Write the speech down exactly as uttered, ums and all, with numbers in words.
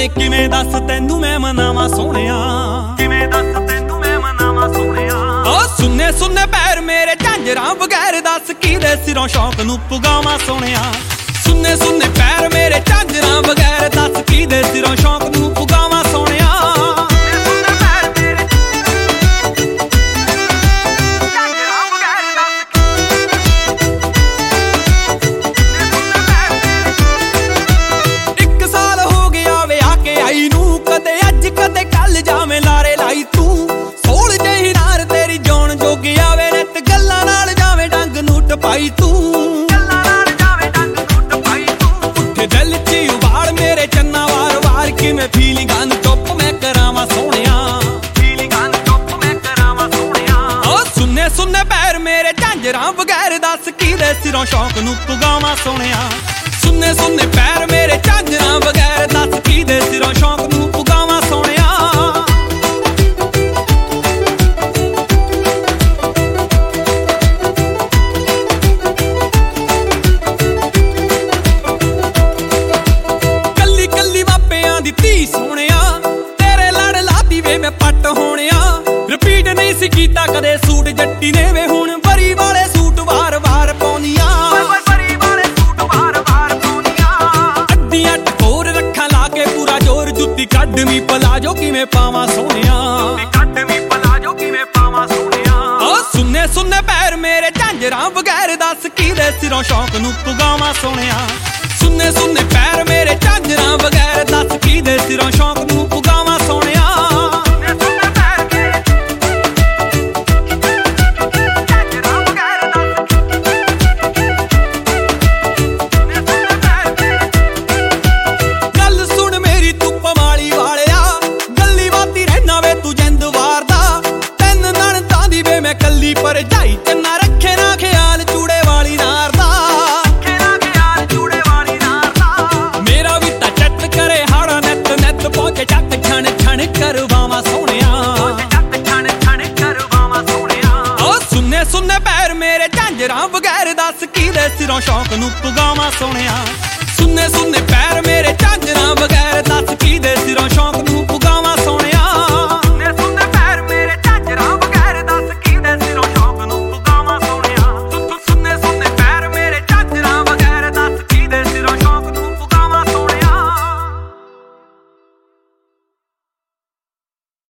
ਜਾਣੇ ਕਿਵੇਂ ਦੱਸ ਤੈਨੂੰ ਮੈਂ ਮਨਾਵਾਂ ਸੋਹਣਿਆ, ਕਿਵੇਂ ਦੱਸ ਤੈਨੂੰ ਮੈਂ ਮਨਾਵਾਂ ਸੋਹਣਿਆ। ਓ ਸੁੰਨੇ ਸੁੰਨੇ ਪੈਰ ਮੇਰੇ ਝਾਂਜਰਾਂ ਬਗੈਰ ਦੱਸ ਕਿਹਦੇ ਸਿਰੋਂ ਸ਼ੌਕ ਨੂੰ ਪੁਗਾਵਾਂ ਸੋਹਣਿਆ। ਸੁੰਨੇ ਸੁੰਨੇ ਪੈਰ ਮੇਰੇ ਝਾਂਜਰਾਂ ਬਗੈਰ ਦੱਸ ਕਿਹਦੇ ਸਿਰੋਂ ਸ਼ੌਕ ਨੂੰ ਪੁਗਾਵਾਂ ਸੋਹਣਿਆ। ਕਦੇ ਅੱਜ ਕਦੇ ਕੱਲ ਜਾਵੇਂ ਲਾਰੇ ਲਾਈ ਤੂੰ, ਸੋਹਲ ਜਿਹੀ ਨਾਰ ਤੇਰੀ ਜੌਣ ਜੋਗੀ ਆਵੇ ਨਿੱਤ ਗੱਲਾਂ ਨਾਲ ਜਾਵੇਂ ਡੰਗ ਨੂੰ ਟਪਾਈ ਤੂੰ, ਗੱਲਾਂ ਨਾਲ ਜਾਵੇਂ ਡੰਗ ਨੂੰ ਟਪਾਈ ਤੂੰ। ਉੱਠੇ ਦਿਲ 'ਚ ਉਬਾਲ ਮੇਰੇ ਚੰਨਾ ਵਾਰ ਵਾਰ ਕਿਵੇਂ ਫੀਲਿੰਗਾਂ ਨੂੰ ਚੁੱਪ ਮੈਂ ਕਰਾਵਾਂ ਸੋਹਣਿਆ, ਫੀਲਿੰਗਾਂ ਨੂੰ ਚੁੱਪ ਮੈਂ ਕਰਾਵਾਂ ਸੋਹਣਿਆ। ਓ ਸੁੰਨੇ ਸੁੰਨੇ ਪੈਰ ਮੇਰੇ ਝਾਂਜਰਾਂ ਬਗੈਰ ਦੱਸ ਕਿਹਦੇ ਸਿਰੋਂ ਸ਼ੌਕ ਨੂੰ ਪੁਗਾਵਾਂ ਸੋਹਣਿਆ। ਸੁੰਨੇ ਸੁੰਨੇ ਪੈਰ ਮੇਰੇ ਝਾਂਜਰਾਂ ਬਗੈਰ ਦੱਸ ਕਿਹਦੇ ਸਿਰੋਂ ਸ਼ੌਕ ਨੂੰ ਪੁਗਾਵਾਂ ਸੋਹਣਿਆ। ਕੱਲੀ ਕੱਲੀ ਮਾਪਿਆਂ ਦੀ ਧੀ ਸੋਹਣਿਆ, ਤੇਰੇ ਲੜ ਲਾਤੀ ਵੇ ਮੈਂ ਪੱਟ ਹੋਣਿਆ। ਰਿਪੀਟ ਨਹੀਂ ਸੀ ਕੀਤਾ ਕਦੇ ਸੂਟ ਜੱਟੀ ਨੇ ਵੇ ਹੁਣ ਬਰੀ ਵਾਲੇ ਸੂਟ ਵਾਰ ਵਾਰ ਪਾਉਂਦੀਆਂ। ਕੱਢਵੀਂ ਪਲਾਜੋ ਕਿਵੇਂ ਪਾਵਾਂ ਸੋਹਣਿਆ, ਕੱਢਵੀਂ ਪਲਾਜੋ ਕਿਵੇਂ ਪਾਵਾਂ ਸੋਹਣਿਆ। ਓ ਸੁੰਨੇ ਸੁੰਨੇ ਪੈਰ ਮੇਰੇ ਝਾਂਜਰਾਂ ਬਗੈਰ ਦੱਸ ਕਿਹਦੇ ਸਿਰੋਂ ਸ਼ੌਕ ਨੂੰ ਪੁਗਾਵਾਂ ਸੋਹਣਿਆ। ਸੁੰਨੇ ਸੁੰਨੇ ਪੈਰ ਮੇਰੇ ਝਾਂਜਰਾਂ ਬਗੈਰ ਦੱਸ ਕਿਹਦੇ ਸਿਰੋਂ ਸ਼ੌਕ ਨੂੰ ਪੁਗਾਵਾਂ ਸੋਹਣਿਆ। ਕੱਲੀ ਭਰਜਾਈ ਚੰਨਾ ਰੱਖੇ ਨਾ ਖਿਆਲ ਚੂੜੇ ਵਾਲੀ ਨਾਰ ਦਾ, ਰੱਖੇ ਨਾ ਖਿਆਲ ਚੂੜੇ ਵਾਲੀ ਨਾਰ ਦਾ। ਮੇਰਾ ਵੀ ਤਾਂ ਚੱਟ ਕਰੇ ਹਾੜਾ ਨਿੱਤ ਨਿੱਤ ਪਹੁੰਚੇ ਚੱਟ ਛਣ ਛਣ ਕਰਵਾਵਾਂ ਸੋਹਣਿਆ, ਚੱਟ ਛਣ ਛਣ ਕਰਵਾਵਾਂ ਸੋਹਣਿਆ। ਓ ਸੁੰਨੇ ਸੁੰਨੇ ਪੈਰ ਮੇਰੇ ਝਾਂਜਰਾਂ ਬਗੈਰ ਦੱਸ ਕਿਹਦੇ ਸਿਰੋਂ ਸ਼ੌਕ ਨੂੰ ਪੁਗਾਵਾਂ ਸੋਹਣਿਆ। ਸੁੰਨੇ ਸੁੰਨੇ ਪੈਰ ਮੇਰੇ ਝਾਂਜਰਾਂ ਬਗੈਰ ਦੱਸ ਕਿਹਦੇ ਸਿਰੋਂ ਸ਼ੌਕ ਨੂੰ